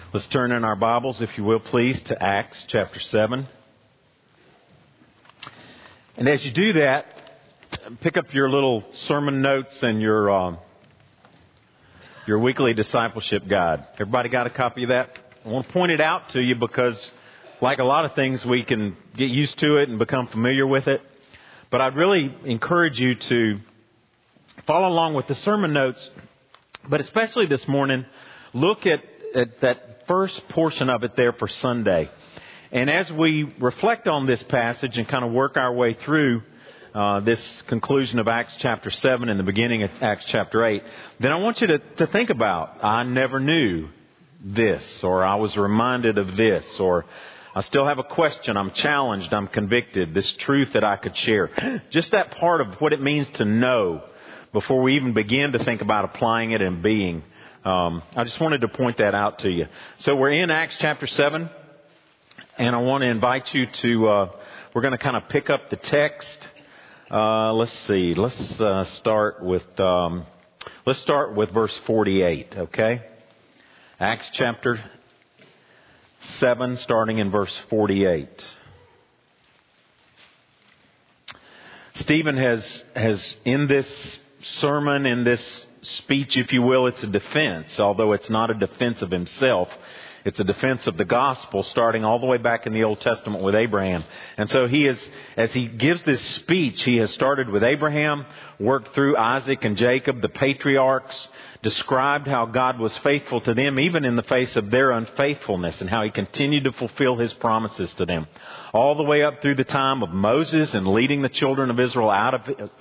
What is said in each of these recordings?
Let's turn in our Bibles, if you will, please, to Acts chapter 7. And as you do that, pick up your little sermon notes and your weekly discipleship guide. Everybody got a copy of that? I want to point it out to you because, like a lot of things, we can get used to it and become familiar with it. But I'd really encourage you to follow along with the sermon notes, but especially this morning, look at that first portion of it there for Sunday. And as we reflect on this passage and kind of work our way through this conclusion of Acts chapter 7 and the beginning of Acts chapter 8, then I want you to think about, I never knew this, or I was reminded of this, or I still have a question, I'm challenged, I'm convicted, this truth that I could share. Just that part of what it means to know before we even begin to think about applying it and being. I just wanted to point that out to you. So we're in Acts chapter 7, and I want to invite you to, we're going to kind of pick up the text. Let's see, let's start with verse 48, okay? Acts chapter 7, starting in verse 48. Stephen has in this sermon, in this speech, if you will, it's a defense, although it's not a defense of himself. It's a defense of the gospel, starting all the way back in the Old Testament with Abraham. And so as he gives this speech, he has started with Abraham, worked through Isaac and Jacob, the patriarchs, described how God was faithful to them, even in the face of their unfaithfulness, and how he continued to fulfill his promises to them. All the way up through the time of Moses and leading the children of Israel out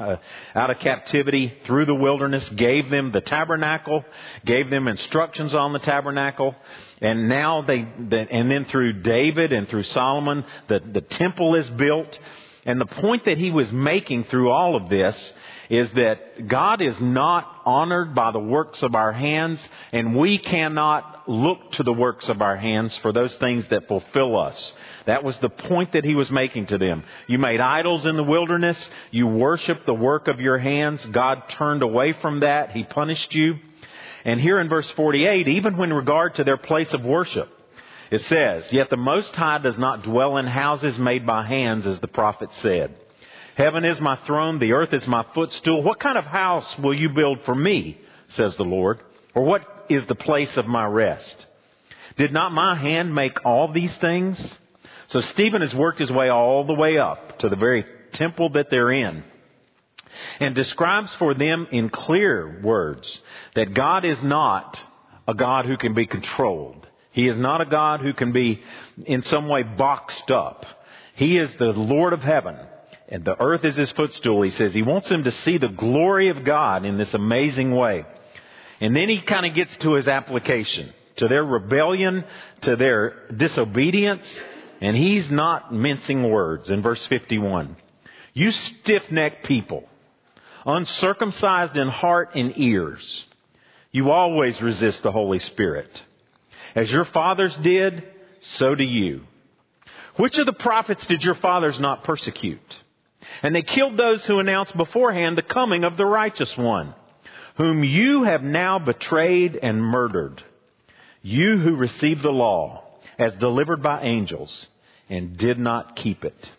of captivity through the wilderness, gave them the tabernacle, gave them instructions on the tabernacle. And now and then through David and through Solomon, the temple is built. And the point that he was making through all of this is that God is not honored by the works of our hands, and we cannot look to the works of our hands for those things that fulfill us. That was the point that he was making to them. You made idols in the wilderness. You worshiped the work of your hands. God turned away from that. He punished you. And here in verse 48, even when regard to their place of worship, it says, "Yet the Most High does not dwell in houses made by hands, as the prophet said. Heaven is my throne, the earth is my footstool. What kind of house will you build for me, says the Lord? Or what is the place of my rest? Did not my hand make all these things?" So Stephen has worked his way all the way up to the very temple that they're in, and describes for them in clear words that God is not a God who can be controlled. He is not a God who can be in some way boxed up. He is the Lord of heaven, and the earth is his footstool. He says he wants them to see the glory of God in this amazing way. And then he kind of gets to his application, to their rebellion, to their disobedience, and he's not mincing words. In verse 51, "You stiff-necked people, uncircumcised in heart and ears, you always resist the Holy Spirit. As your fathers did, so do you. Which of the prophets did your fathers not persecute? And they killed those who announced beforehand the coming of the righteous one, whom you have now betrayed and murdered. You who received the law as delivered by angels and did not keep it."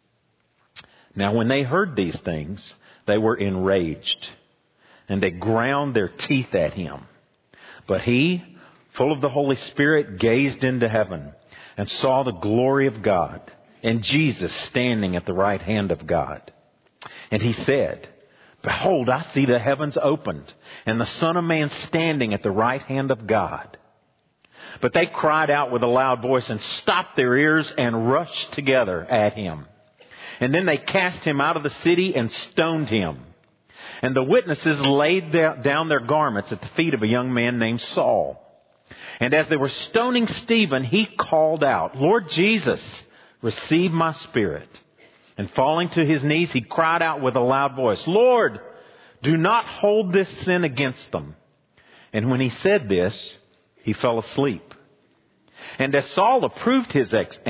Now when they heard these things, they were enraged, and they ground their teeth at him. But he, full of the Holy Spirit, gazed into heaven and saw the glory of God and Jesus standing at the right hand of God. And he said, "Behold, I see the heavens opened and the Son of Man standing at the right hand of God." But they cried out with a loud voice and stopped their ears and rushed together at him. And then they cast him out of the city and stoned him. And the witnesses laid down their garments at the feet of a young man named Saul. And as they were stoning Stephen, he called out, "Lord Jesus, receive my spirit." And falling to his knees, he cried out with a loud voice, "Lord, do not hold this sin against them." And when he said this, he fell asleep. And Saul approved his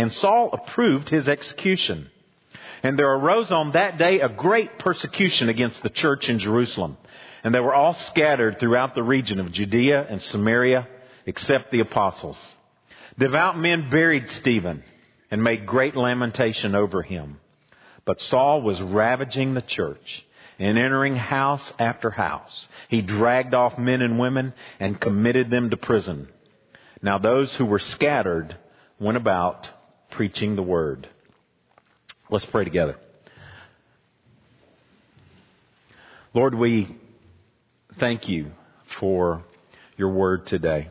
execution. And there arose on that day a great persecution against the church in Jerusalem. And they were all scattered throughout the region of Judea and Samaria, except the apostles. Devout men buried Stephen and made great lamentation over him. But Saul was ravaging the church and entering house after house. He dragged off men and women and committed them to prison. Now those who were scattered went about preaching the word. Let's pray together. Lord, we thank you for your word today.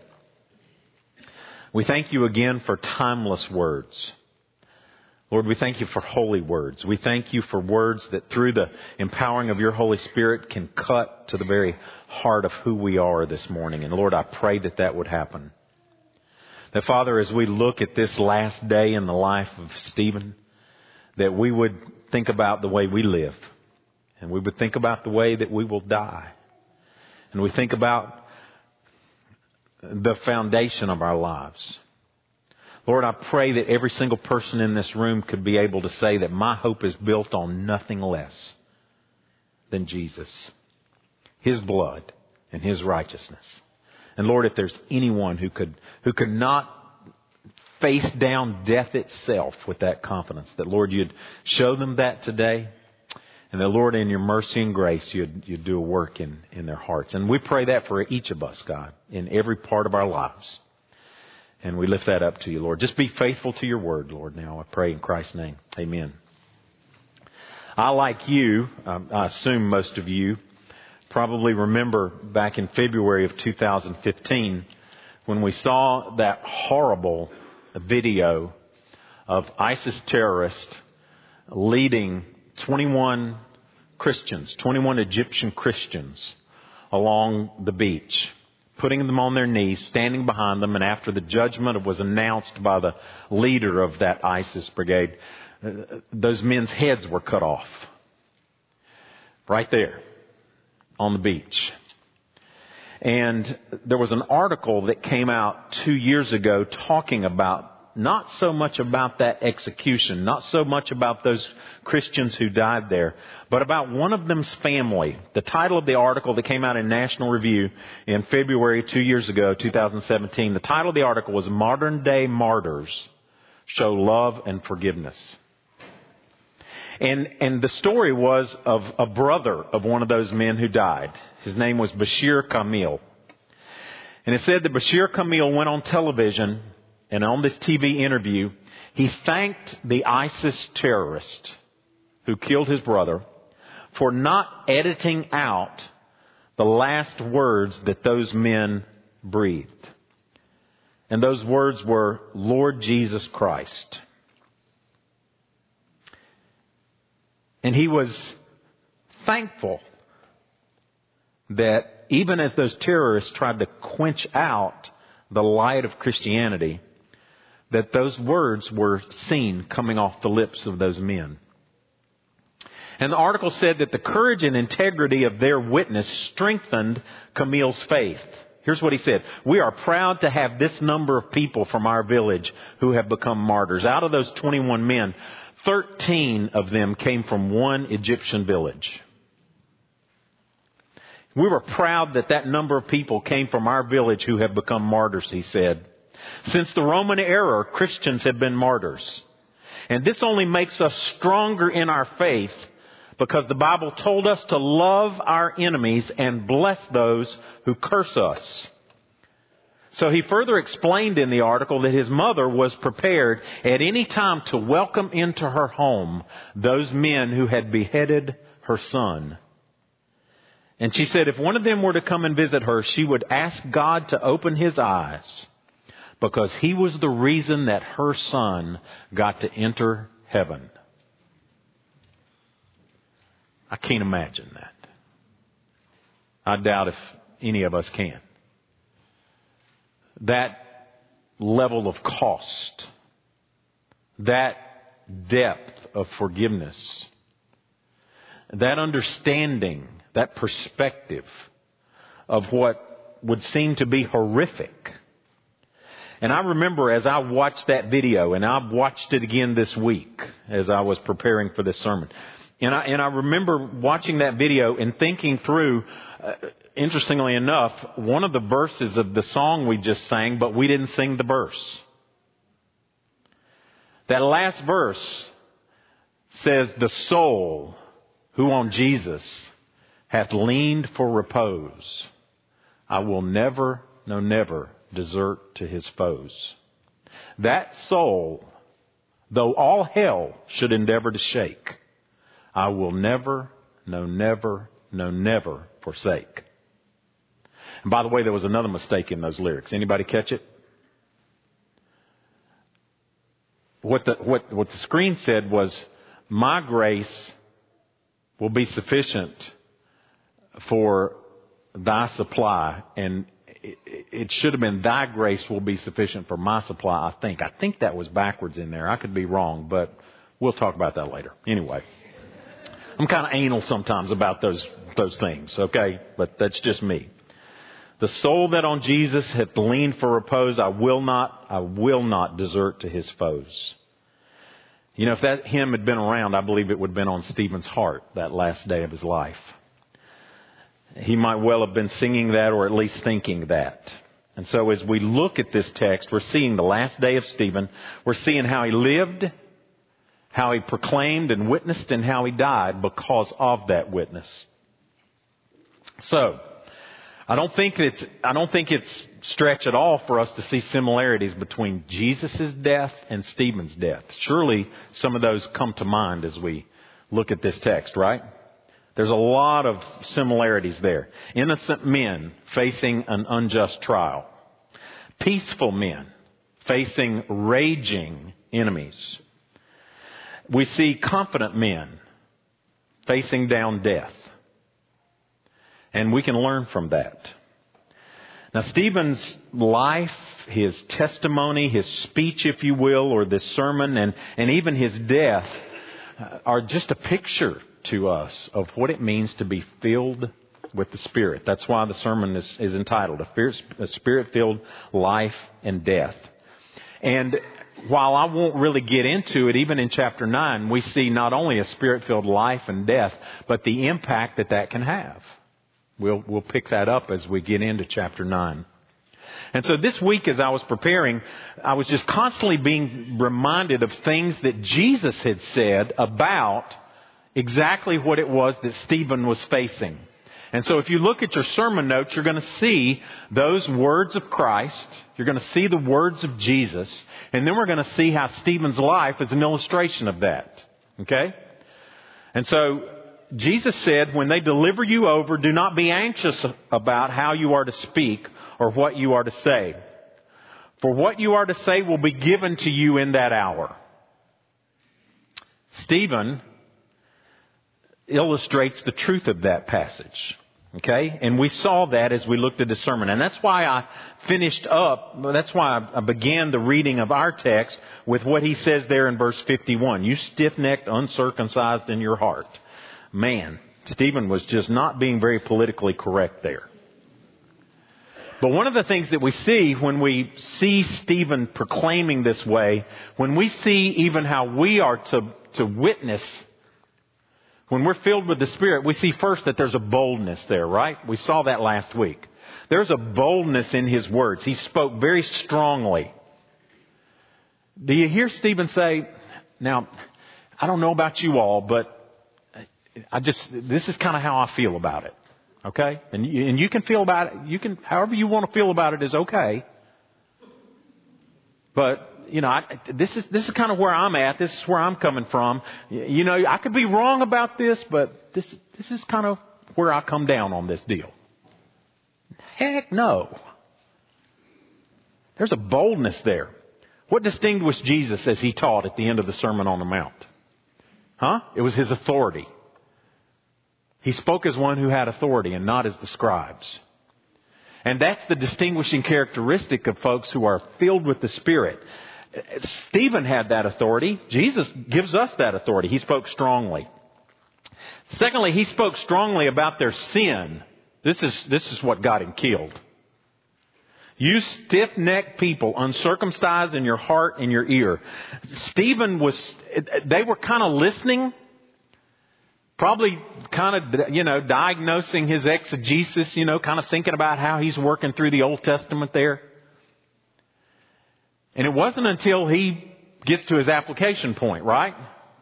We thank you again for timeless words. Lord, we thank you for holy words. We thank you for words that through the empowering of your Holy Spirit can cut to the very heart of who we are this morning. And Lord, I pray that that would happen. That Father, as we look at this last day in the life of Stephen, that we would think about the way we live. And we would think about the way that we will die. And we think about the foundation of our lives. Lord, I pray that every single person in this room could be able to say that my hope is built on nothing less than Jesus, His blood and His righteousness. And Lord, if there's anyone who could not face down death itself with that confidence, that Lord, you'd show them that today. And that Lord, in your mercy and grace, you'd do a work in their hearts. And we pray that for each of us, God, in every part of our lives. And we lift that up to you, Lord. Just be faithful to your word, Lord, now. I pray in Christ's name. Amen. I, like you, I assume most of you, probably remember back in February of 2015 when we saw that horrible video of ISIS terrorists leading 21 Egyptian Christians along the beach, putting them on their knees, standing behind them, and after the judgment was announced by the leader of that ISIS brigade, those men's heads were cut off. Right there on the beach. And there was an article that came out 2 years ago talking about not so much about that execution, not so much about those Christians who died there, but about one of them's family. The title of the article that came out in National Review in February 2 years ago, 2017, the title of the article was Modern Day Martyrs Show Love and Forgiveness. And the story was of a brother of one of those men who died. His name was Bashir Kamil. And it said that Bashir Kamil went on television, and on this TV interview, he thanked the ISIS terrorist who killed his brother for not editing out the last words that those men breathed. And those words were, Lord Jesus Christ. And he was thankful that even as those terrorists tried to quench out the light of Christianity, that those words were seen coming off the lips of those men. And the article said that the courage and integrity of their witness strengthened Camille's faith. Here's what he said. We are proud to have this number of people from our village who have become martyrs. Out of those 21 men, 13 of them came from one Egyptian village. We were proud that that number of people came from our village who have become martyrs, he said. Since the Roman era, Christians have been martyrs. And this only makes us stronger in our faith because the Bible told us to love our enemies and bless those who curse us. So he further explained in the article that his mother was prepared at any time to welcome into her home those men who had beheaded her son. And she said if one of them were to come and visit her, she would ask God to open his eyes because he was the reason that her son got to enter heaven. I can't imagine that. I doubt if any of us can. That level of cost, that depth of forgiveness, that understanding, that perspective of what would seem to be horrific. And I remember as I watched that video, and I've watched it again this week as I was preparing for this sermon. And I remember watching that video and thinking through, interestingly enough, one of the verses of the song we just sang, but we didn't sing the verse. That last verse says, the soul who on Jesus hath leaned for repose, I will never, no never, desert to his foes. That soul, though all hell should endeavor to shake, I will never, no never, no never forsake. And by the way, there was another mistake in those lyrics. Anybody catch it? What the screen said was, my grace will be sufficient for thy supply. And it should have been, thy grace will be sufficient for my supply, I think. I think that was backwards in there. I could be wrong, but we'll talk about that later. Anyway, I'm kind of anal sometimes about those things, okay? But that's just me. The soul that on Jesus hath leaned for repose, I will not desert to his foes. You know, if that hymn had been around, I believe it would have been on Stephen's heart that last day of his life. He might well have been singing that, or at least thinking that. And so as we look at this text, we're seeing the last day of Stephen. We're seeing how he lived, how he proclaimed and witnessed, and how he died because of that witness. So, I don't think it's stretch at all for us to see similarities between Jesus' death and Stephen's death. Surely some of those come to mind as we look at this text, right? There's a lot of similarities there. Innocent men facing an unjust trial. Peaceful men facing raging enemies. We see confident men facing down death. And we can learn from that. Now, Stephen's life, his testimony, his speech, if you will, or this sermon, and even his death are just a picture to us of what it means to be filled with the Spirit. That's why the sermon is entitled, A Spirit-Filled Life and Death. And while I won't really get into it, even in chapter 9, we see not only a Spirit-filled life and death, but the impact that can have. We'll pick that up as we get into chapter 9. And so this week as I was preparing, I was just constantly being reminded of things that Jesus had said about exactly what it was that Stephen was facing. And so if you look at your sermon notes, you're going to see those words of Christ. You're going to see the words of Jesus. And then we're going to see how Stephen's life is an illustration of that. Okay? And so Jesus said, when they deliver you over, do not be anxious about how you are to speak or what you are to say. For what you are to say will be given to you in that hour. Stephen illustrates the truth of that passage. Okay? And we saw that as we looked at the sermon. And that's why I began the reading of our text with what he says there in verse 51. You stiff-necked, uncircumcised in your heart. Man, Stephen was just not being very politically correct there. But one of the things that we see when we see Stephen proclaiming this way, when we see even how we are to witness, when we're filled with the Spirit, we see first that there's a boldness there, right? We saw that last week. There's a boldness in his words. He spoke very strongly. Do you hear Stephen say, now, I don't know about you all, but this is kind of how I feel about it. Okay? And you can feel about it, however you want to feel about it is okay. But, this is kind of where I'm at. This is where I'm coming from. I could be wrong about this, but this is kind of where I come down on this deal. Heck no. There's a boldness there. What distinguished Jesus as he taught at the end of the Sermon on the Mount? It was his authority. He spoke as one who had authority and not as the scribes. And that's the distinguishing characteristic of folks who are filled with the Spirit. Stephen had that authority. Jesus gives us that authority. He spoke strongly. Secondly, he spoke strongly about their sin. This is what got him killed. You stiff-necked people, uncircumcised in your heart and your ear. They were kind of listening. Probably kind of, diagnosing his exegesis, kind of thinking about how he's working through the Old Testament there. And it wasn't until he gets to his application point, right?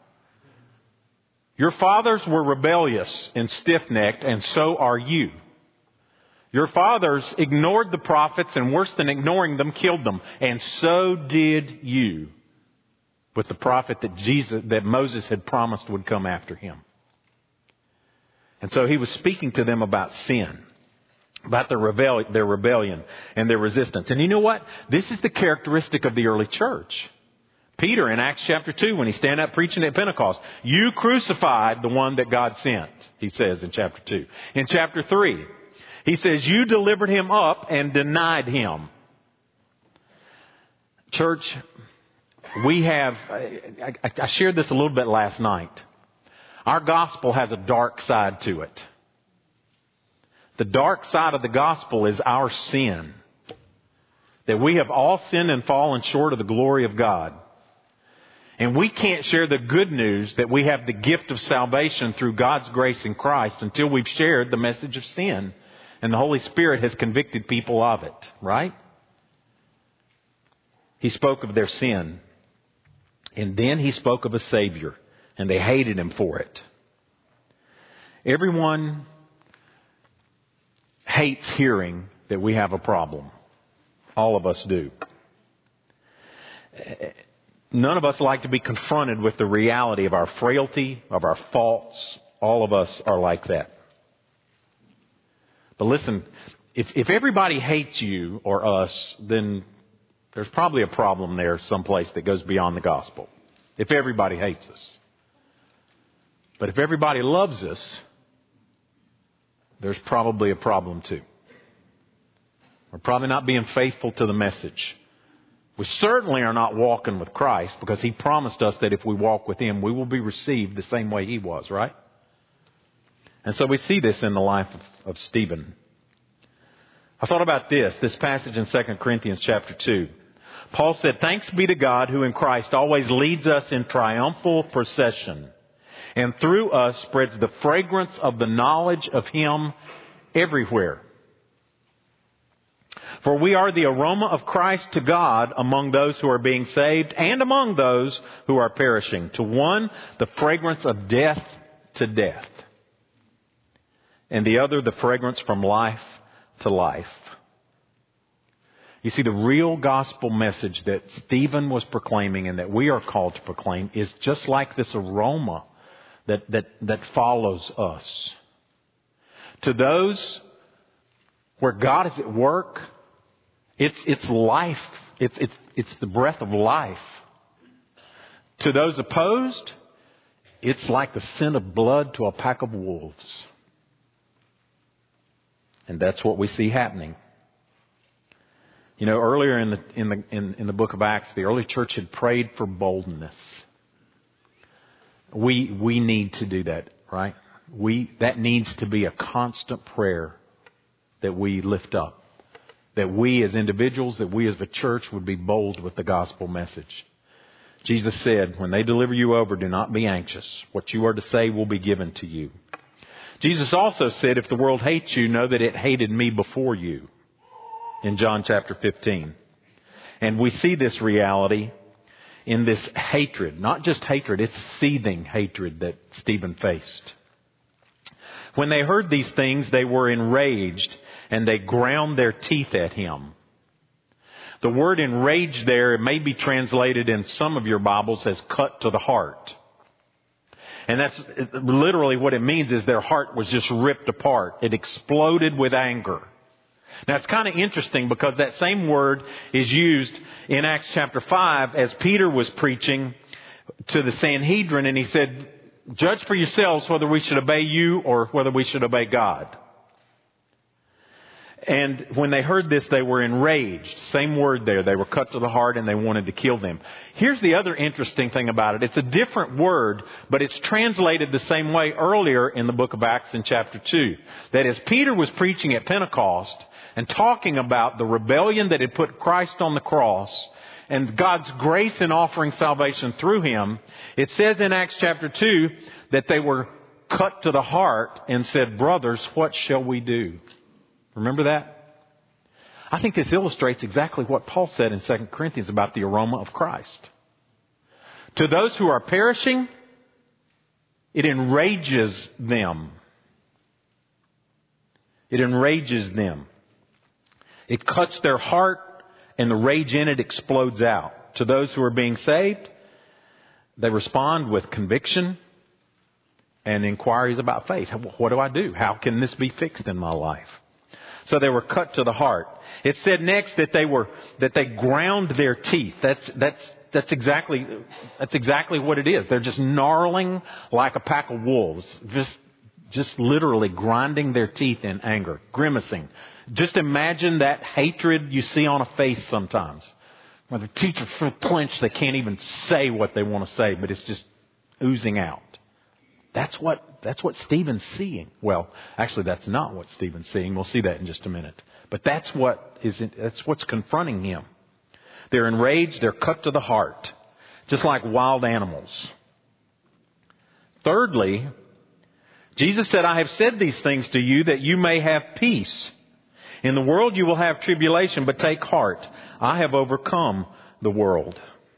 Your fathers were rebellious and stiff-necked, and so are you. Your fathers ignored the prophets, and worse than ignoring them, killed them. And so did you with the prophet that Moses had promised would come after him. And so he was speaking to them about sin, about their rebellion and their resistance. And you know what? This is the characteristic of the early church. Peter in Acts chapter 2, when he stand up preaching at Pentecost, you crucified the one that God sent, he says in chapter 2. In chapter 3, he says, you delivered him up and denied him. Church, we have, I shared this a little bit last night. Our gospel has a dark side to it. The dark side of the gospel is our sin. That we have all sinned and fallen short of the glory of God. And we can't share the good news that we have the gift of salvation through God's grace in Christ until we've shared the message of sin. And the Holy Spirit has convicted people of it, right? He spoke of their sin. And then he spoke of a Savior. And they hated him for it. Everyone hates hearing that we have a problem. All of us do. None of us like to be confronted with the reality of our frailty, of our faults. All of us are like that. But listen, if everybody hates you or us, then there's probably a problem there someplace that goes beyond the gospel. If everybody hates us. But if everybody loves us, there's probably a problem too. We're probably not being faithful to the message. We certainly are not walking with Christ because He promised us that if we walk with Him, we will be received the same way He was, right? And so we see this in the life of Stephen. I thought about this passage in 2 Corinthians chapter 2. Paul said, thanks be to God who in Christ always leads us in triumphal procession and through us spreads the fragrance of the knowledge of Him everywhere. For we are the aroma of Christ to God among those who are being saved and among those who are perishing. To one, the fragrance of death to death. And the other, the fragrance from life to life. You see, the real gospel message that Stephen was proclaiming and that we are called to proclaim is just like this aroma that follows us. To those where God is at work, it's life. It's the breath of life. To those opposed, it's like the scent of blood to a pack of wolves. And that's what we see happening. You know, earlier in the book of Acts, the early church had prayed for boldness. We need to do that, right? That needs to be a constant prayer that we lift up. That we as individuals, that we as the church would be bold with the gospel message. Jesus said, when they deliver you over, do not be anxious. What you are to say will be given to you. Jesus also said, if the world hates you, know that it hated me before you. In John chapter 15. And we see this reality in this hatred. Not just hatred, it's seething hatred that Stephen faced. When they heard these things, they were enraged and they ground their teeth at him. The word enraged there may be translated in some of your Bibles as cut to the heart. And that's literally what it means is their heart was just ripped apart. It exploded with anger. Now it's kind of interesting because that same word is used in Acts chapter 5 as Peter was preaching to the Sanhedrin and he said, judge for yourselves whether we should obey you or whether we should obey God. And when they heard this, they were enraged. Same word there. They were cut to the heart and they wanted to kill them. Here's the other interesting thing about it. It's a different word, but it's translated the same way earlier in the book of Acts in chapter 2. That is, Peter was preaching at Pentecost and talking about the rebellion that had put Christ on the cross and God's grace in offering salvation through Him. It says in Acts chapter 2 that they were cut to the heart and said, brothers, what shall we do? Remember that? I think this illustrates exactly what Paul said in 2 Corinthians about the aroma of Christ. To those who are perishing, it enrages them. It enrages them. It cuts their heart, and the rage in it explodes out. To those who are being saved, they respond with conviction and inquiries about faith. What do I do? How can this be fixed in my life? So they were cut to the heart. It said next that they ground their teeth. That's exactly what it is. They're just gnarling like a pack of wolves. Just literally grinding their teeth in anger, grimacing. Just imagine that hatred you see on a face sometimes. Where the teeth are so clenched they can't even say what they want to say, but it's just oozing out. That's what Stephen's seeing. Well, actually that's not what Stephen's seeing. We'll see that in just a minute. But that's what's confronting him. They're enraged, they're cut to the heart, just like wild animals. Thirdly, Jesus said, I have said these things to you that you may have peace. In the world you will have tribulation, but take heart. I have overcome the world.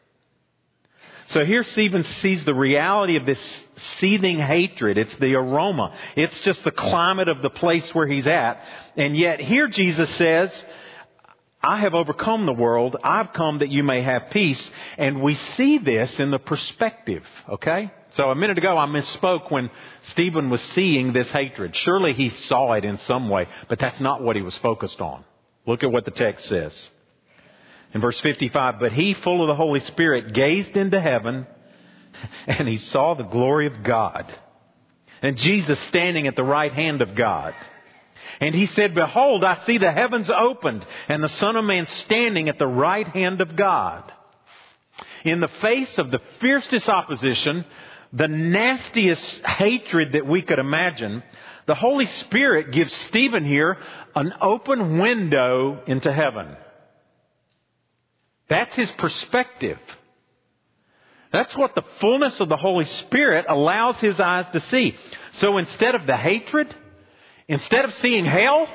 So here Stephen sees the reality of this seething hatred. It's the aroma. It's just the climate of the place where he's at. And yet here Jesus says, I have overcome the world. I've come that you may have peace. And we see this in the perspective, okay? So a minute ago I misspoke when Stephen was seeing this hatred. Surely he saw it in some way, but that's not what he was focused on. Look at what the text says. In verse 55, but he, full of the Holy Spirit, gazed into heaven and he saw the glory of God and Jesus standing at the right hand of God. And he said, behold, I see the heavens opened and the Son of Man standing at the right hand of God. In the face of the fiercest opposition, the nastiest hatred that we could imagine, the Holy Spirit gives Stephen here an open window into heaven. That's his perspective. That's what the fullness of the Holy Spirit allows his eyes to see. So instead of the hatred, instead of seeing hell,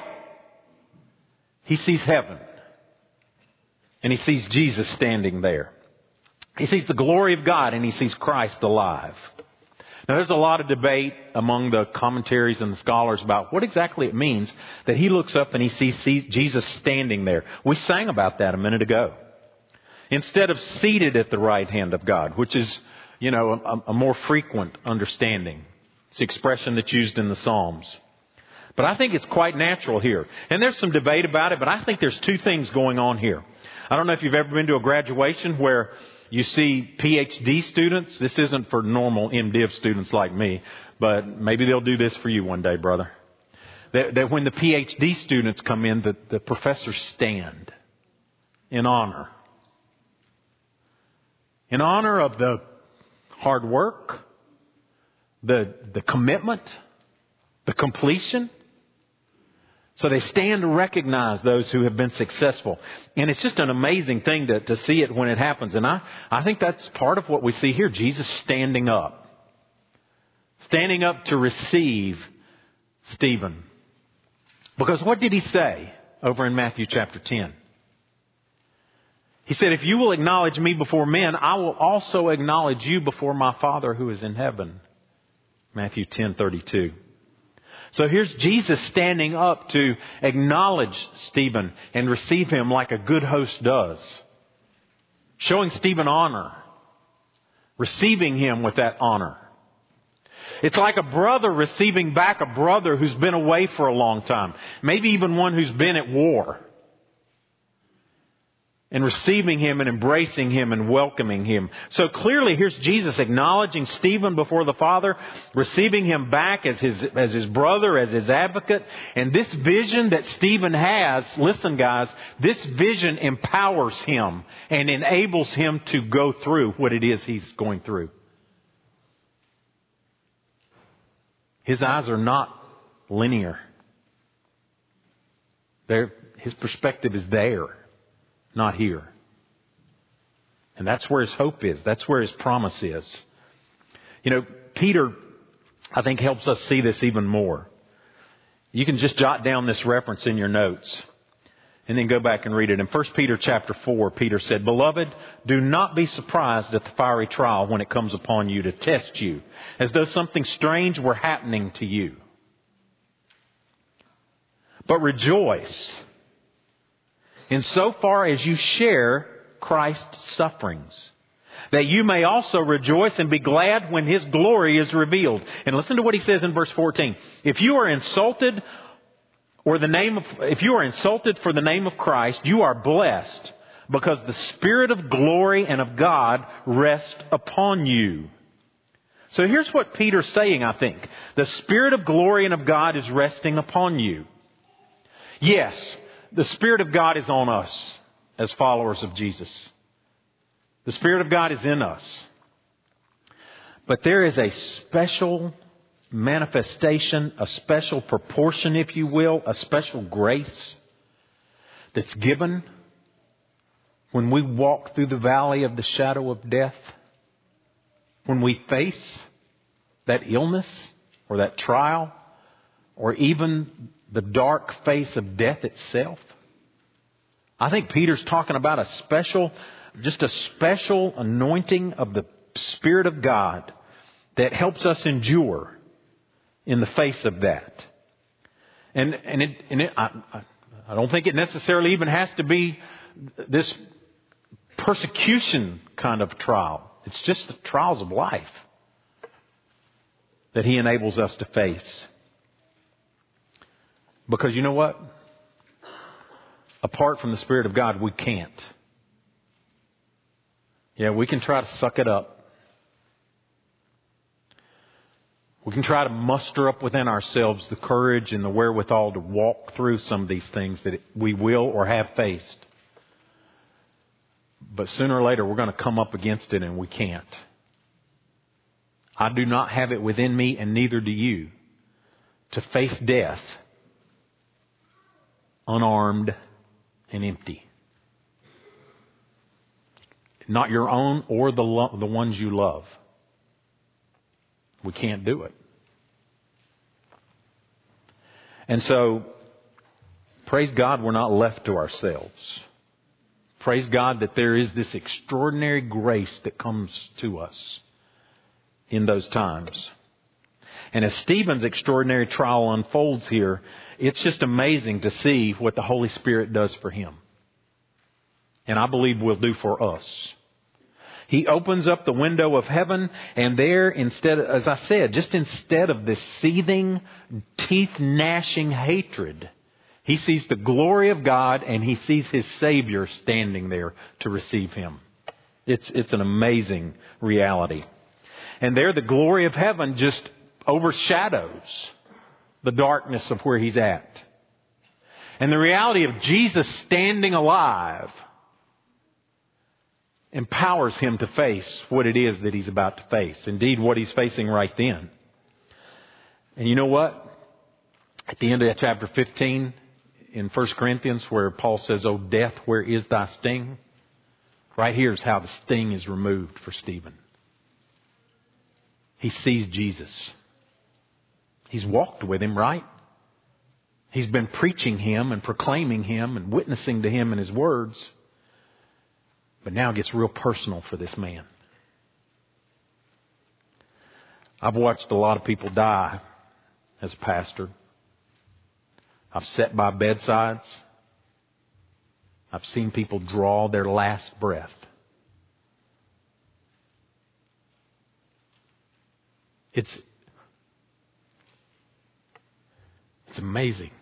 he sees heaven. And he sees Jesus standing there. He sees the glory of God and he sees Christ alive. Now there's a lot of debate among the commentaries and the scholars about what exactly it means that he looks up and he sees Jesus standing there. We sang about that a minute ago. Instead of seated at the right hand of God, which is, a more frequent understanding. It's the expression that's used in the Psalms. But I think it's quite natural here. And there's some debate about it, but I think there's two things going on here. I don't know if you've ever been to a graduation where you see PhD students. This isn't for normal MDiv students like me, but maybe they'll do this for you one day, brother. That when the PhD students come in, the professors stand in honor. In honor of the hard work, the commitment, the completion. So they stand to recognize those who have been successful. And it's just an amazing thing to see it when it happens. And I think that's part of what we see here. Jesus standing up. Standing up to receive Stephen. Because what did he say over in Matthew chapter 10? He said, if you will acknowledge me before men, I will also acknowledge you before my Father who is in heaven. Matthew 10:32. So here's Jesus standing up to acknowledge Stephen and receive him like a good host does. Showing Stephen honor. Receiving him with that honor. It's like a brother receiving back a brother who's been away for a long time. Maybe even one who's been at war. And receiving him and embracing him and welcoming him. So clearly here's Jesus acknowledging Stephen before the Father, receiving him back as his brother, as his advocate. And this vision that Stephen has, listen guys, this vision empowers him and enables him to go through what it is he's going through. His eyes are not linear. His perspective is there. Not here. And that's where his hope is. That's where his promise is. Peter, I think, helps us see this even more. You can just jot down this reference in your notes. And then go back and read it. In 1 Peter chapter 4, Peter said, "Beloved, do not be surprised at the fiery trial when it comes upon you to test you, as though something strange were happening to you. But rejoice insofar as you share Christ's sufferings, that you may also rejoice and be glad when His glory is revealed." And listen to what he says in verse 14. If you are insulted for the name of Christ, you are blessed, because the Spirit of glory and of God rests upon you. So here's what Peter's saying, I think. The Spirit of glory and of God is resting upon you. Yes, the Spirit of God is on us as followers of Jesus. The Spirit of God is in us. But there is a special manifestation, a special proportion, if you will, a special grace that's given when we walk through the valley of the shadow of death, when we face that illness or that trial, or even the dark face of death itself. I think Peter's talking about a special anointing of the Spirit of God that helps us endure in the face of that. And I don't think it necessarily even has to be this persecution kind of trial. It's just the trials of life that He enables us to face. Because you know what? Apart from the Spirit of God, we can't. Yeah, we can try to suck it up. We can try to muster up within ourselves the courage and the wherewithal to walk through some of these things that we will or have faced. But sooner or later, we're going to come up against it, and we can't. I do not have it within me, and neither do you, to face death unarmed and empty. Not your own or the ones you love. We can't do it. And so, praise God we're not left to ourselves. Praise God that there is this extraordinary grace that comes to us in those times. And as Stephen's extraordinary trial unfolds here, it's just amazing to see what the Holy Spirit does for him. And I believe will do for us. He opens up the window of heaven, and there, instead of this seething, teeth-gnashing hatred, he sees the glory of God, and he sees his Savior standing there to receive him. It's an amazing reality. And there, the glory of heaven just overshadows the darkness of where he's at. And the reality of Jesus standing alive empowers him to face what it is that he's about to face. Indeed, what he's facing right then. And you know what? At the end of chapter 15 in 1 Corinthians, where Paul says, "O death, where is thy sting?" Right here is how the sting is removed for Stephen. He sees Jesus. He's walked with him, right? He's been preaching him and proclaiming him and witnessing to him in his words. But now it gets real personal for this man. I've watched a lot of people die as a pastor. I've sat by bedsides. I've seen people draw their last breath. It's amazing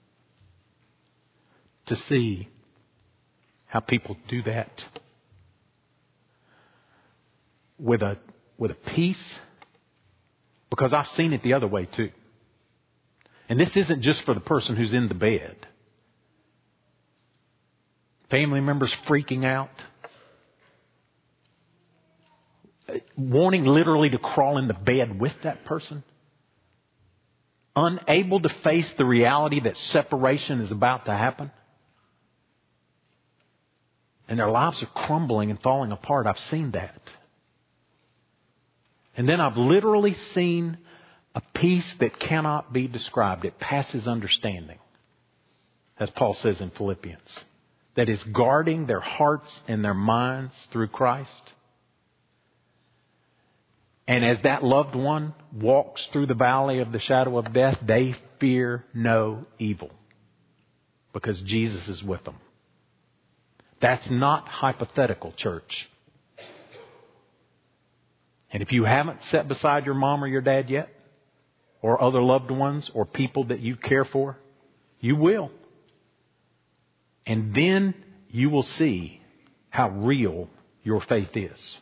to see how people do that with a peace, because I've seen it the other way too. And this isn't just for the person who's in the bed. Family members freaking out, wanting literally to crawl in the bed with that person, unable to face the reality that separation is about to happen. And their lives are crumbling and falling apart. I've seen that. And then I've literally seen a peace that cannot be described. It passes understanding. as Paul says in Philippians, that is guarding their hearts and their minds through Christ. And as that loved one walks through the valley of the shadow of death, they fear no evil because Jesus is with them. That's not hypothetical, church. And if you haven't sat beside your mom or your dad yet, or other loved ones or people that you care for, you will. And then you will see how real your faith is.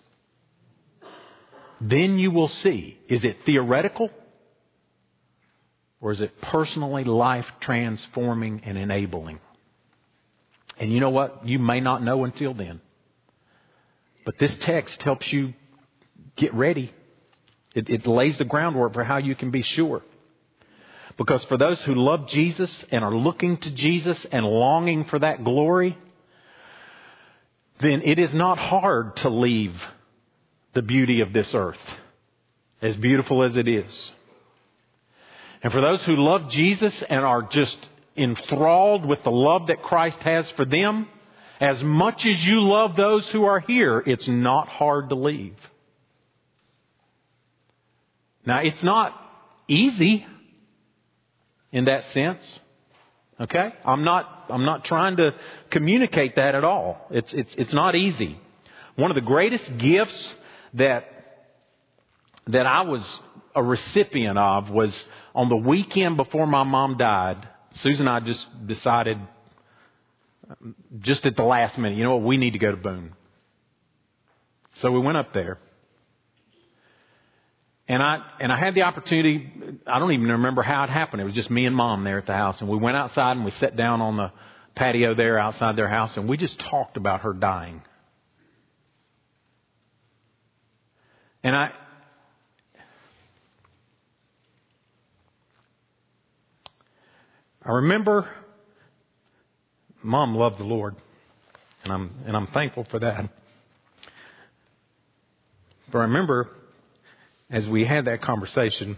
Then you will see, is it theoretical? Or is it personally life transforming and enabling? And you know what? You may not know until then. But this text helps you get ready. It lays the groundwork for how you can be sure. Because for those who love Jesus and are looking to Jesus and longing for that glory, then it is not hard to leave the beauty of this earth, as beautiful as it is. And for those who love Jesus and are just enthralled with the love that Christ has for them, as much as you love those who are here, it's not hard to leave. Now, it's not easy in that sense. Okay? I'm not trying to communicate that at all. It's not easy. One of the greatest gifts that I was a recipient of was on the weekend before my mom died. Susan and I just decided, just at the last minute, you know what, we need to go to Boone. So we went up there. And I had the opportunity, I don't even remember how it happened. It was just me and Mom there at the house. And we went outside and we sat down on the patio there outside their house. And we just talked about her dying. And I remember Mom loved the Lord. And I'm thankful for that. But I remember, as we had that conversation,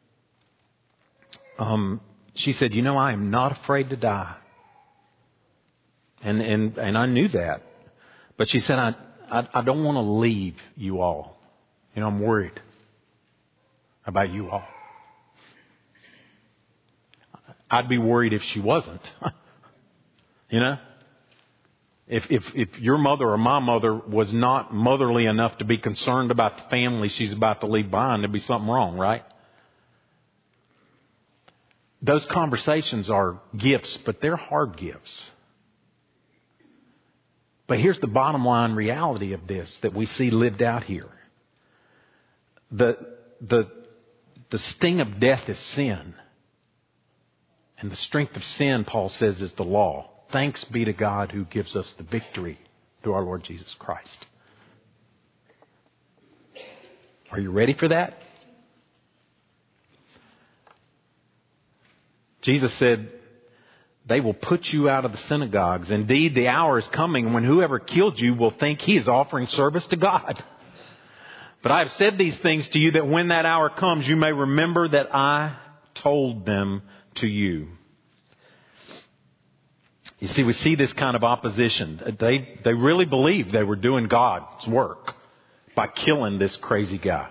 she said, you know, I am not afraid to die. And I knew that. But she said, I don't want to leave you all. You know, I'm worried about you all. I'd be worried if she wasn't. You know? If your mother or my mother was not motherly enough to be concerned about the family she's about to leave behind, there'd be something wrong, right? Those conversations are gifts, but they're hard gifts. But here's the bottom line reality of this that we see lived out here. The sting of death is sin. And the strength of sin, Paul says, is the law. Thanks be to God who gives us the victory through our Lord Jesus Christ. Are you ready for that? Jesus said, they will put you out of the synagogues. Indeed, the hour is coming when whoever killed you will think he is offering service to God. But I have said these things to you that when that hour comes, you may remember that I told them to you. You see, we see this kind of opposition. They really believed they were doing God's work by killing this crazy guy.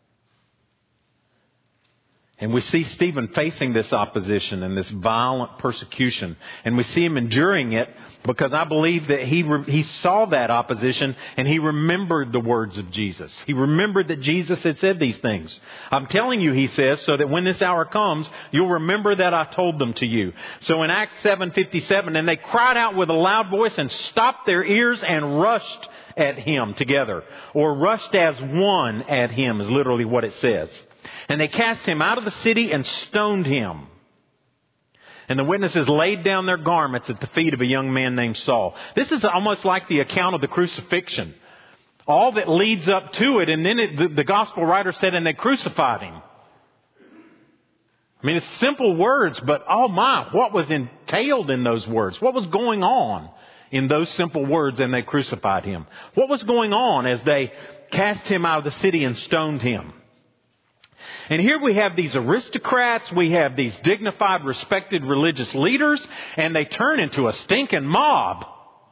And we see Stephen facing this opposition and this violent persecution. And we see him enduring it because I believe that he saw that opposition and he remembered the words of Jesus. He remembered that Jesus had said these things. I'm telling you, he says, so that when this hour comes, you'll remember that I told them to you. So in Acts 7:57, and they cried out with a loud voice and stopped their ears and rushed at him together. Or rushed as one at him is literally what it says. And they cast him out of the city and stoned him. And the witnesses laid down their garments at the feet of a young man named Saul. This is almost like the account of the crucifixion. All that leads up to it. And then the gospel writer said, and they crucified him. I mean, it's simple words, but oh my, what was entailed in those words? What was going on in those simple words? And they crucified him. What was going on as they cast him out of the city and stoned him? And here we have these aristocrats, we have these dignified, respected religious leaders, and they turn into a stinking mob.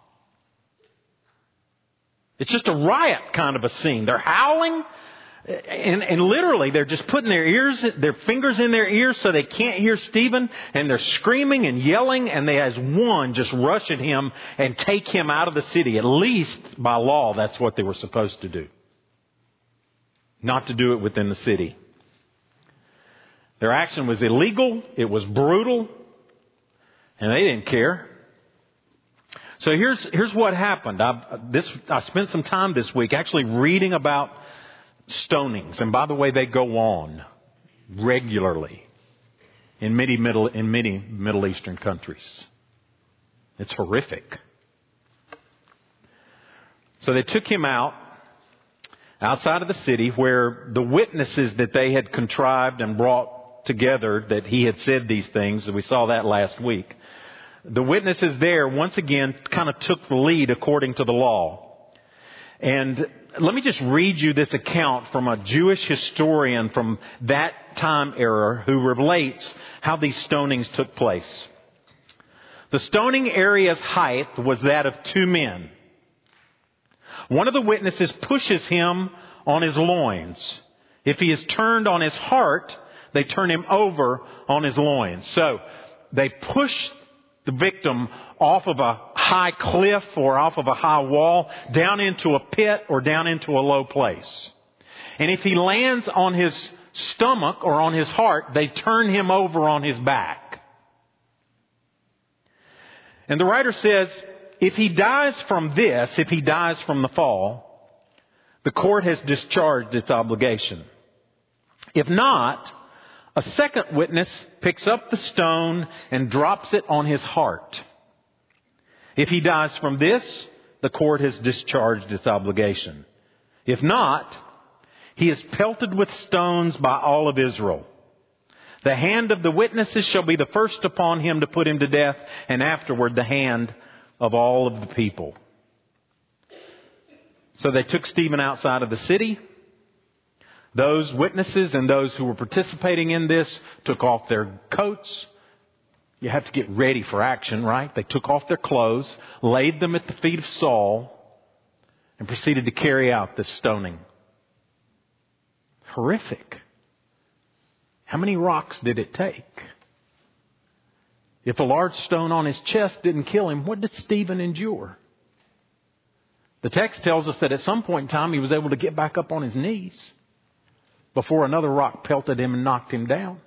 It's just a riot kind of a scene. They're howling, and literally they're just putting their fingers in their ears so they can't hear Stephen, and they're screaming and yelling, and they as one just rush at him and take him out of the city. At least by law, that's what they were supposed to do. Not to do it within the city. Their action was illegal, it was brutal, and they didn't care. So here's what happened. I spent some time this week actually reading about stonings. And by the way, they go on regularly in many Middle Eastern countries. It's horrific. So they took him outside of the city where the witnesses that they had contrived and brought together that he had said these things, we saw that last week. The witnesses there, once again, kind of took the lead according to the law. And let me just read you this account from a Jewish historian from that time era who relates how these stonings took place. The stoning area's height was that of 2 men. One of the witnesses pushes him on his loins. If he is turned on his heart, they turn him over on his loins. So they push the victim off of a high cliff or off of a high wall, down into a pit or down into a low place. And if he lands on his stomach or on his heart, they turn him over on his back. And the writer says, if he dies from the fall, the court has discharged its obligation. If not, a second witness picks up the stone and drops it on his heart. If he dies from this, the court has discharged its obligation. If not, he is pelted with stones by all of Israel. The hand of the witnesses shall be the first upon him to put him to death, and afterward the hand of all of the people. So they took Stephen outside of the city. Those witnesses and those who were participating in this took off their coats. You have to get ready for action, right? They took off their clothes, laid them at the feet of Saul, and proceeded to carry out this stoning. Horrific. How many rocks did it take? If a large stone on his chest didn't kill him, what did Stephen endure? The text tells us that at some point in time he was able to get back up on his knees before another rock pelted him and knocked him down.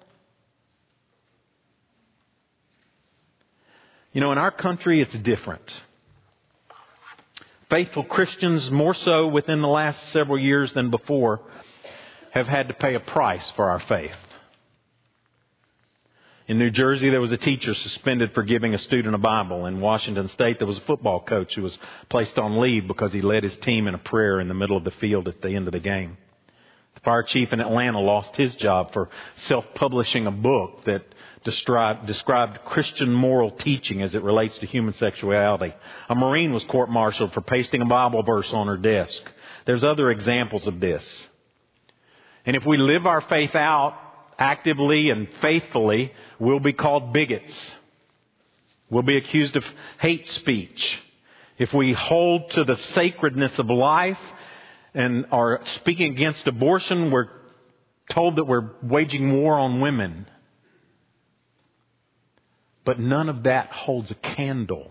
You know, in our country, it's different. Faithful Christians, more so within the last several years than before, have had to pay a price for our faith. In New Jersey, there was a teacher suspended for giving a student a Bible. In Washington State, there was a football coach who was placed on leave because he led his team in a prayer in the middle of the field at the end of the game. The fire chief in Atlanta lost his job for self-publishing a book that described Christian moral teaching as it relates to human sexuality. A Marine was court-martialed for pasting a Bible verse on her desk. There's other examples of this. And if we live our faith out actively and faithfully, we'll be called bigots. We'll be accused of hate speech. If we hold to the sacredness of life and are speaking against abortion, we're told that we're waging war on women. But none of that holds a candle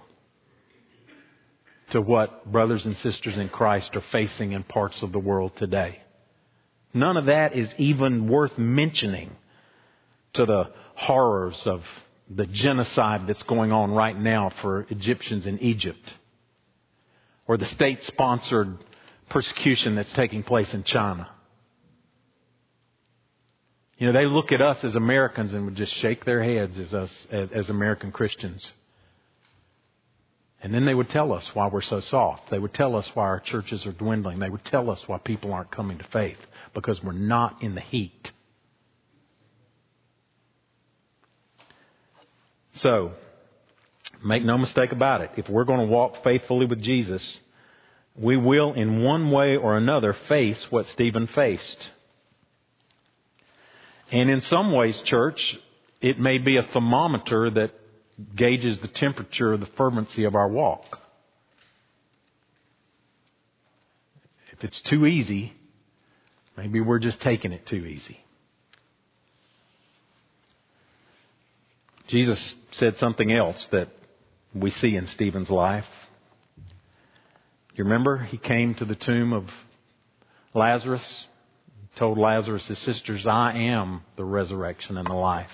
to what brothers and sisters in Christ are facing in parts of the world today. None of that is even worth mentioning to the horrors of the genocide that's going on right now for Egyptians in Egypt, or the state-sponsored persecution that's taking place in China. You know, they look at us as Americans and would just shake their heads as American Christians. And then they would tell us why we're so soft. They would tell us why our churches are dwindling. They would tell us why people aren't coming to faith, because we're not in the heat. So, make no mistake about it. If we're going to walk faithfully with Jesus, we will in one way or another face what Stephen faced. And in some ways, church, it may be a thermometer that gauges the temperature of the fervency of our walk. If it's too easy, maybe we're just taking it too easy. Jesus said something else that we see in Stephen's life. You remember, he came to the tomb of Lazarus, told Lazarus, his sisters, I am the resurrection and the life.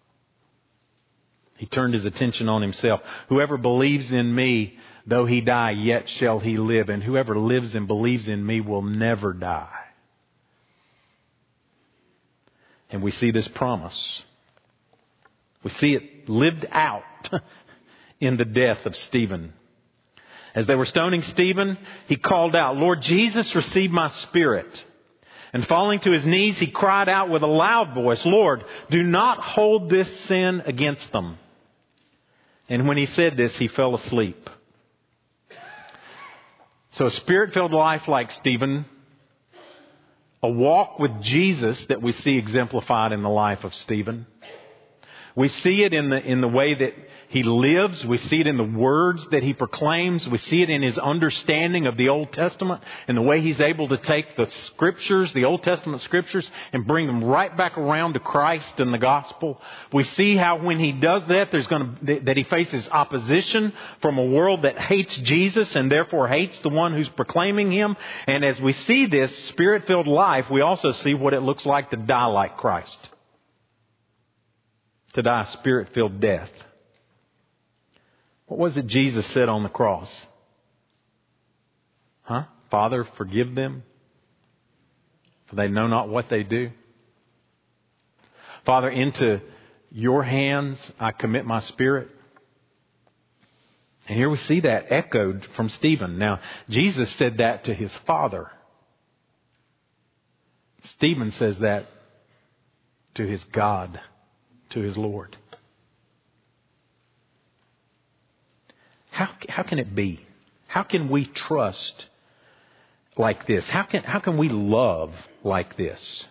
He turned his attention on himself. Whoever believes in me, though he die, yet shall he live. And whoever lives and believes in me will never die. And we see this promise. We see it lived out in the death of Stephen. As they were stoning Stephen, he called out, Lord Jesus, receive my spirit. And falling to his knees, he cried out with a loud voice, Lord, do not hold this sin against them. And when he said this, he fell asleep. So a spirit-filled life like Stephen, a walk with Jesus that we see exemplified in the life of Stephen. We see it in the way that he lives. We see it in the words that he proclaims. We see it in his understanding of the Old Testament and the way he's able to take the Scriptures, the Old Testament Scriptures, and bring them right back around to Christ and the Gospel. We see how when he does that, that he faces opposition from a world that hates Jesus and therefore hates the one who's proclaiming him. And as we see this Spirit-filled life, we also see what it looks like to die like Christ. To die a Spirit-filled death. What was it Jesus said on the cross? Father, forgive them, for they know not what they do. Father, into your hands I commit my spirit. And here we see that echoed from Stephen. Now, Jesus said that to his Father. Stephen says that to his God, to his Lord. How can it be? How can we trust like this? How can we love like this?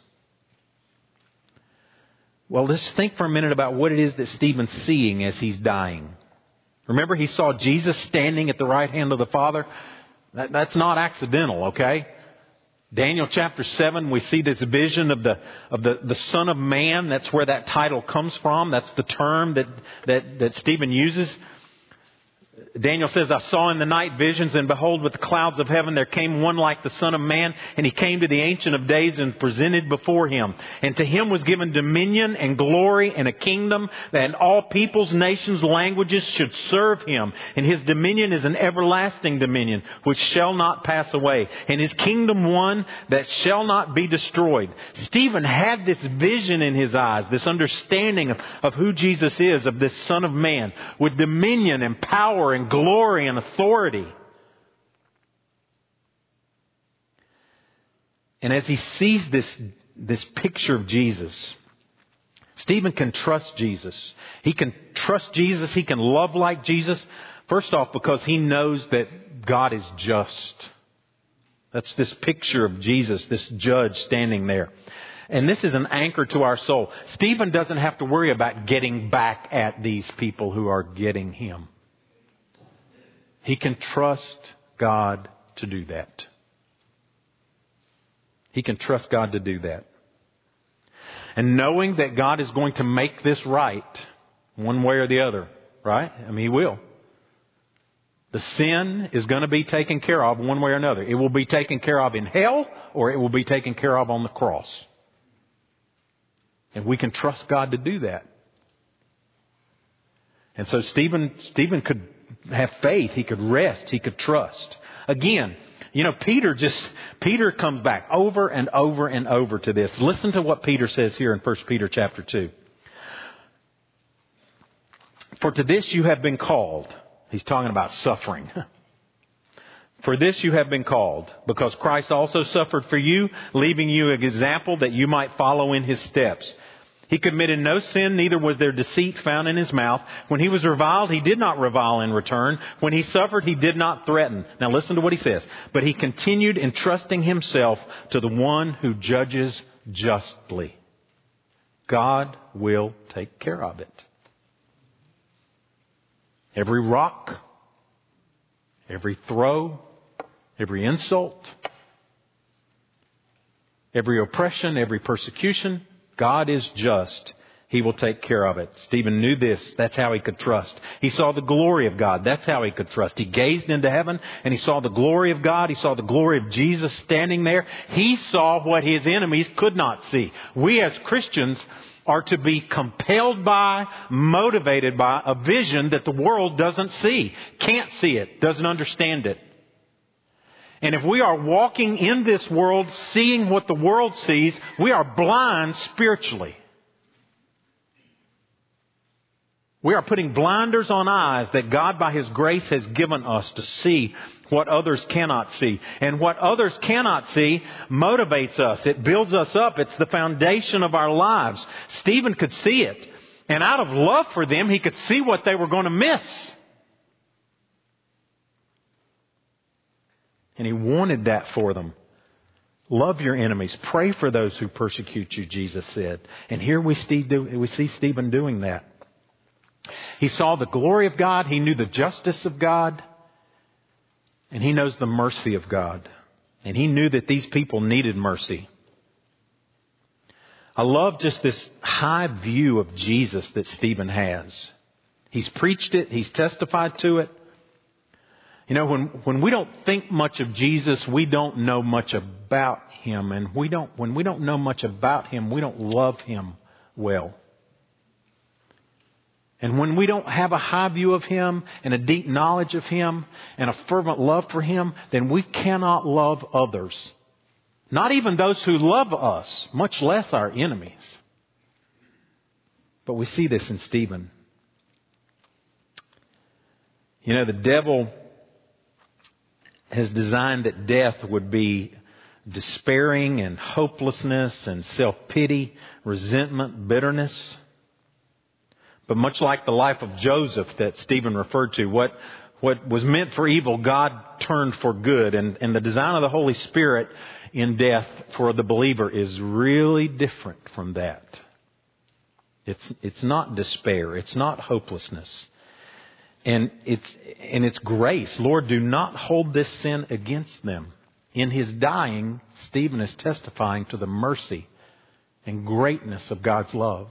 Well, let's think for a minute about what it is that Stephen's seeing as he's dying. Remember, he saw Jesus standing at the right hand of the Father. That's not accidental, okay? Daniel chapter 7, we see this vision of the Son of Man. That's where that title comes from. That's the term that Stephen uses. Daniel says, I saw in the night visions, and behold, with the clouds of heaven there came one like the Son of Man, and he came to the Ancient of Days and presented before him. And to him was given dominion and glory and a kingdom, that all peoples, nations, languages should serve him. And his dominion is an everlasting dominion, which shall not pass away. And his kingdom one that shall not be destroyed. Stephen had this vision in his eyes, this understanding of who Jesus is, of this Son of Man, with dominion and power and glory and authority. And as he sees this picture of Jesus, Stephen can trust Jesus. He can trust Jesus. He can love like Jesus. First off, because he knows that God is just. That's this picture of Jesus, this judge standing there. And this is an anchor to our soul. Stephen doesn't have to worry about getting back at these people who are getting him. He can trust God to do that. He can trust God to do that. And knowing that God is going to make this right, one way or the other, right? I mean, He will. The sin is going to be taken care of one way or another. It will be taken care of in hell, or it will be taken care of on the cross. And we can trust God to do that. And so Stephen could have faith. He could rest. He could trust. Again, Peter comes back over and over and over to this. Listen to what Peter says here in 1 Peter chapter 2. For to this you have been called. He's talking about suffering. For this you have been called, because Christ also suffered for you, leaving you an example that you might follow in His steps. He committed no sin, neither was there deceit found in His mouth. When He was reviled, He did not revile in return. When He suffered, He did not threaten. Now listen to what He says. But He continued entrusting Himself to the one who judges justly. God will take care of it. Every rock, every throw, every insult, every oppression, every persecution, God is just. He will take care of it. Stephen knew this. That's how he could trust. He saw the glory of God. That's how he could trust. He gazed into heaven and he saw the glory of God. He saw the glory of Jesus standing there. He saw what his enemies could not see. We as Christians are to be compelled by, motivated by a vision that the world doesn't see, can't see it, doesn't understand it. And if we are walking in this world seeing what the world sees, we are blind spiritually. We are putting blinders on eyes that God by His grace has given us to see what others cannot see. And what others cannot see motivates us. It builds us up. It's the foundation of our lives. Stephen could see it. And out of love for them, he could see what they were going to miss. And he wanted that for them. Love your enemies. Pray for those who persecute you, Jesus said. And here we see Stephen doing that. He saw the glory of God. He knew the justice of God. And he knows the mercy of God. And he knew that these people needed mercy. I love just this high view of Jesus that Stephen has. He's preached it. He's testified to it. You know, when we don't think much of Jesus, we don't know much about Him. And when we don't know much about Him, we don't love Him well. And when we don't have a high view of Him and a deep knowledge of Him and a fervent love for Him, then we cannot love others. Not even those who love us, much less our enemies. But we see this in Stephen. You know, the devil has designed that death would be despairing and hopelessness and self-pity, resentment, bitterness. But much like the life of Joseph that Stephen referred to, what was meant for evil, God turned for good. And the design of the Holy Spirit in death for the believer is really different from that. It's not despair. It's not hopelessness. And it's grace. Lord, do not hold this sin against them. In his dying, Stephen is testifying to the mercy and greatness of God's love.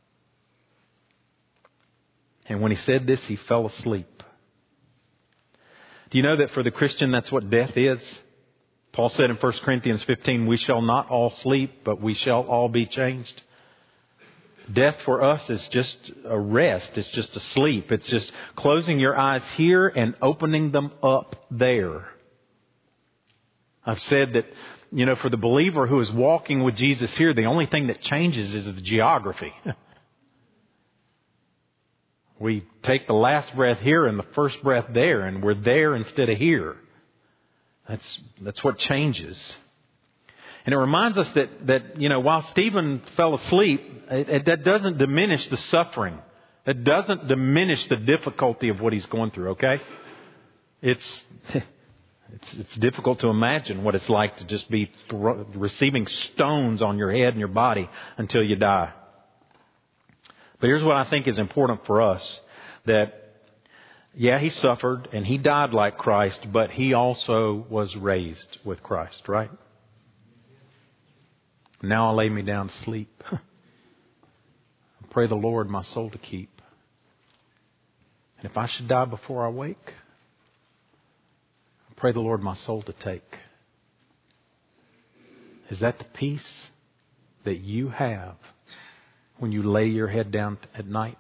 And when he said this, he fell asleep. Do you know that for the Christian, that's what death is? Paul said in 1 Corinthians 15, we shall not all sleep, but we shall all be changed. Death for us is just a rest. It's just a sleep. It's just closing your eyes here and opening them up there. I've said that, you know, for the believer who is walking with Jesus here, the only thing that changes is the geography. We take the last breath here and the first breath there, and we're there instead of here. That's what changes. And it reminds us that you know, while Stephen fell asleep, that doesn't diminish the suffering. It doesn't diminish the difficulty of what he's going through, okay? It's difficult to imagine what it's like to just be receiving stones on your head and your body until you die. But here's what I think is important for us. That, yeah, he suffered and he died like Christ, but he also was raised with Christ, right? Now I lay me down to sleep. Pray the Lord my soul to keep. And if I should die before I wake, pray the Lord my soul to take. Is that the peace that you have when you lay your head down at night?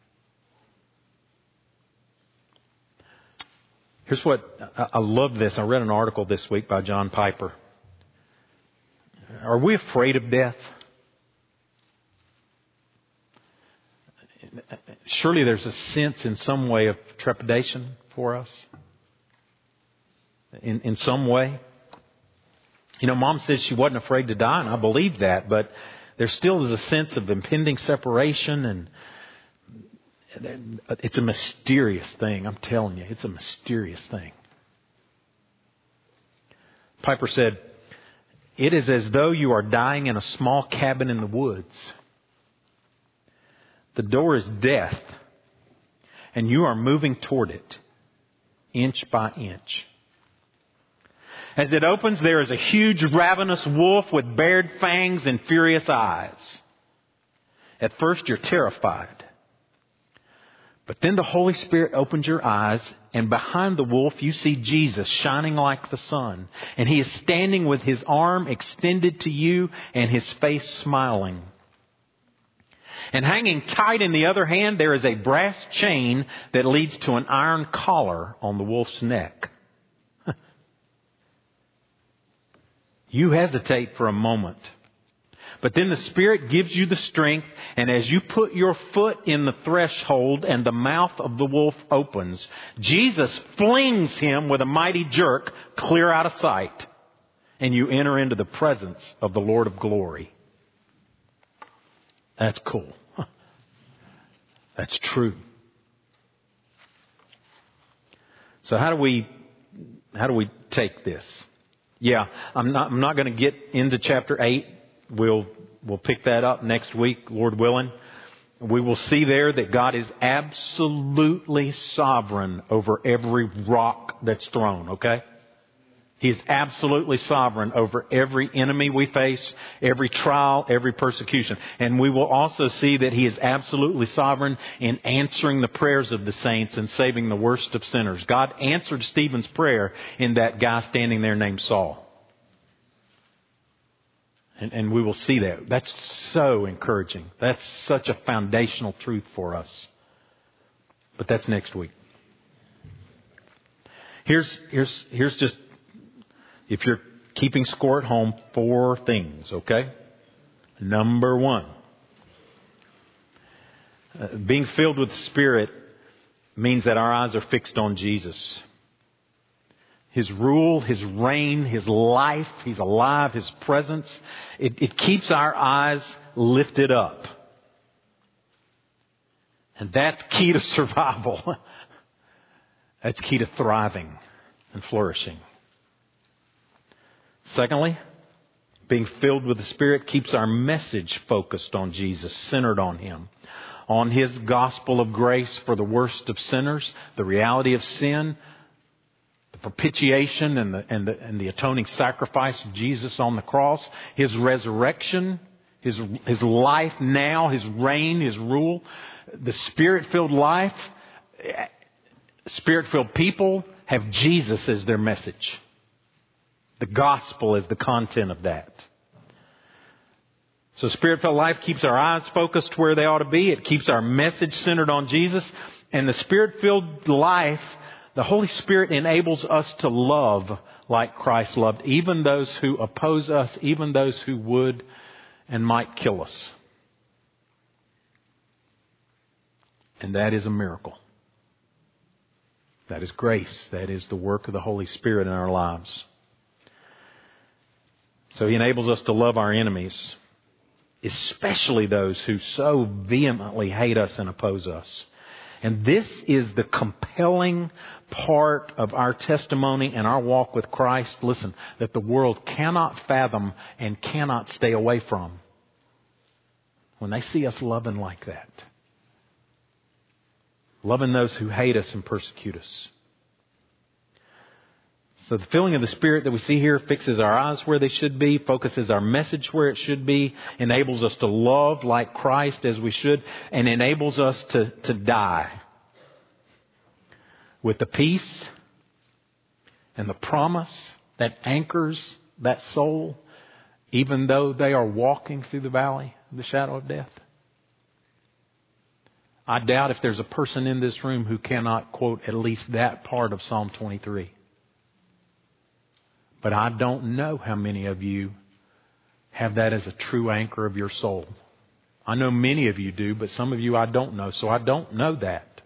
Here's what, I love this. I read an article this week by John Piper. Are we afraid of death? Surely there's a sense in some way of trepidation for us. In some way. You know, Mom said she wasn't afraid to die, and I believe that, but there still is a sense of impending separation, and it's a mysterious thing. I'm telling you, it's a mysterious thing. Piper said, it is as though you are dying in a small cabin in the woods. The door is death, and you are moving toward it, inch by inch. As it opens, there is a huge ravenous wolf with bared fangs and furious eyes. At first, you're terrified. But then the Holy Spirit opens your eyes, and behind the wolf you see Jesus shining like the sun. And He is standing with His arm extended to you and His face smiling. And hanging tight in the other hand, there is a brass chain that leads to an iron collar on the wolf's neck. You hesitate for a moment. But then the Spirit gives you the strength, and as you put your foot in the threshold and the mouth of the wolf opens, Jesus flings him with a mighty jerk clear out of sight, and you enter into the presence of the Lord of glory. That's cool. That's true. So how do we take this? Yeah, I'm not going to get into chapter 8. We'll pick that up next week, Lord willing. We will see there that God is absolutely sovereign over every rock that's thrown, okay? He is absolutely sovereign over every enemy we face, every trial, every persecution. And we will also see that He is absolutely sovereign in answering the prayers of the saints and saving the worst of sinners. God answered Stephen's prayer in that guy standing there named Saul. And we will see that. That's so encouraging. That's such a foundational truth for us. But that's next week. Here's just, if you're keeping score at home, 4 things, okay? Number 1. Being filled with the Spirit means that our eyes are fixed on Jesus. His rule, His reign, His life, He's alive, His presence. It keeps our eyes lifted up. And that's key to survival. That's key to thriving and flourishing. Secondly, being filled with the Spirit keeps our message focused on Jesus, centered on Him. On His gospel of grace for the worst of sinners, the reality of sin, the propitiation and the atoning sacrifice of Jesus on the cross, His resurrection, His life now, His reign, His rule, the Spirit-filled life, Spirit-filled people have Jesus as their message. The gospel is the content of that. So Spirit-filled life keeps our eyes focused where they ought to be. It keeps our message centered on Jesus. And the Spirit-filled life, the Holy Spirit enables us to love like Christ loved, even those who oppose us, even those who would and might kill us. And that is a miracle. That is grace. That is the work of the Holy Spirit in our lives. So He enables us to love our enemies, especially those who so vehemently hate us and oppose us. And this is the compelling part of our testimony and our walk with Christ, listen, that the world cannot fathom and cannot stay away from. When they see us loving like that. Loving those who hate us and persecute us. So the filling of the Spirit that we see here fixes our eyes where they should be, focuses our message where it should be, enables us to love like Christ as we should, and enables us to die with the peace and the promise that anchors that soul, even though they are walking through the valley of the shadow of death. I doubt if there's a person in this room who cannot quote at least that part of Psalm 23. But I don't know how many of you have that as a true anchor of your soul. I know many of you do, but some of you I don't know. So I don't know that.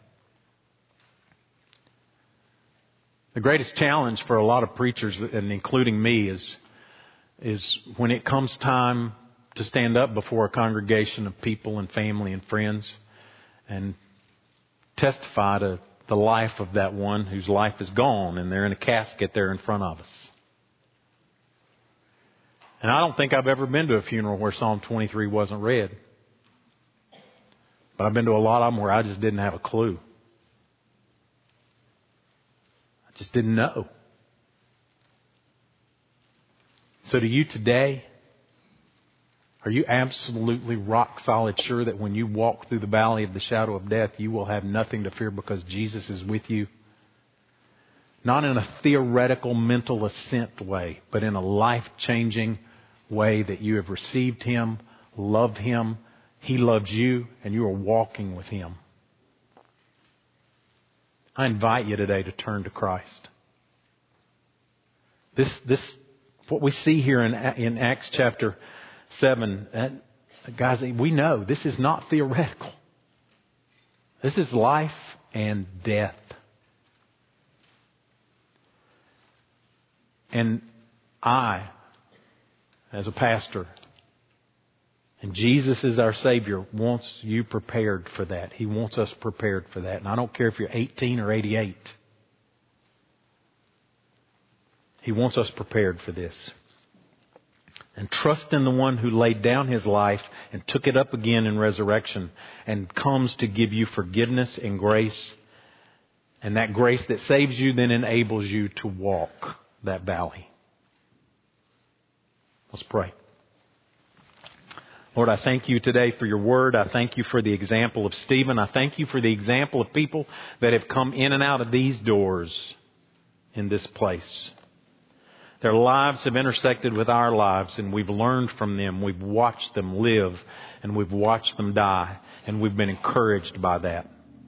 The greatest challenge for a lot of preachers, and including me, is when it comes time to stand up before a congregation of people and family and friends and testify to the life of that one whose life is gone and they're in a casket there in front of us. And I don't think I've ever been to a funeral where Psalm 23 wasn't read. But I've been to a lot of them where I just didn't have a clue. I just didn't know. So to you today, are you absolutely rock solid sure that when you walk through the valley of the shadow of death, you will have nothing to fear because Jesus is with you? Not in a theoretical mental assent way, but in a life-changing way that you have received Him, loved Him, He loves you, and you are walking with Him. I invite you today to turn to Christ. This what we see here in Acts chapter 7, guys, we know this is not theoretical. This is life and death. And I, as a pastor, and Jesus is our Savior, wants you prepared for that. He wants us prepared for that. And I don't care if you're 18 or 88. He wants us prepared for this. And trust in the one who laid down His life and took it up again in resurrection and comes to give you forgiveness and grace. And that grace that saves you then enables you to walk that valley. Let's pray. Lord, I thank you today for your word. I thank you for the example of Stephen. I thank you for the example of people that have come in and out of these doors in this place. Their lives have intersected with our lives, and we've learned from them. We've watched them live, and we've watched them die, and we've been encouraged by that.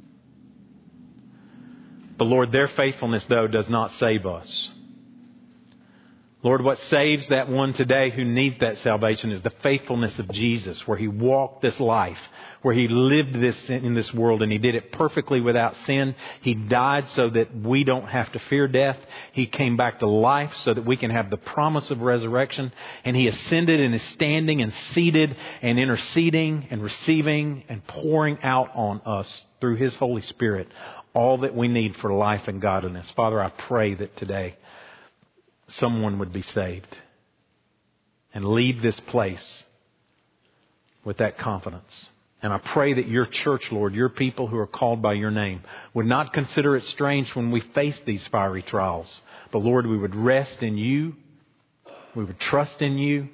But Lord, their faithfulness, though, does not save us. Lord, what saves that one today who needs that salvation is the faithfulness of Jesus, where He walked this life, where He lived this in this world, and He did it perfectly without sin. He died so that we don't have to fear death. He came back to life so that we can have the promise of resurrection. And He ascended and is standing and seated and interceding and receiving and pouring out on us through His Holy Spirit all that we need for life and godliness. Father, I pray that today someone would be saved and leave this place with that confidence. And I pray that your church, Lord, your people who are called by your name, would not consider it strange when we face these fiery trials. But Lord, we would rest in you. We would trust in you.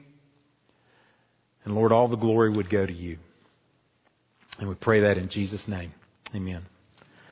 And Lord, all the glory would go to you. And we pray that in Jesus' name. Amen.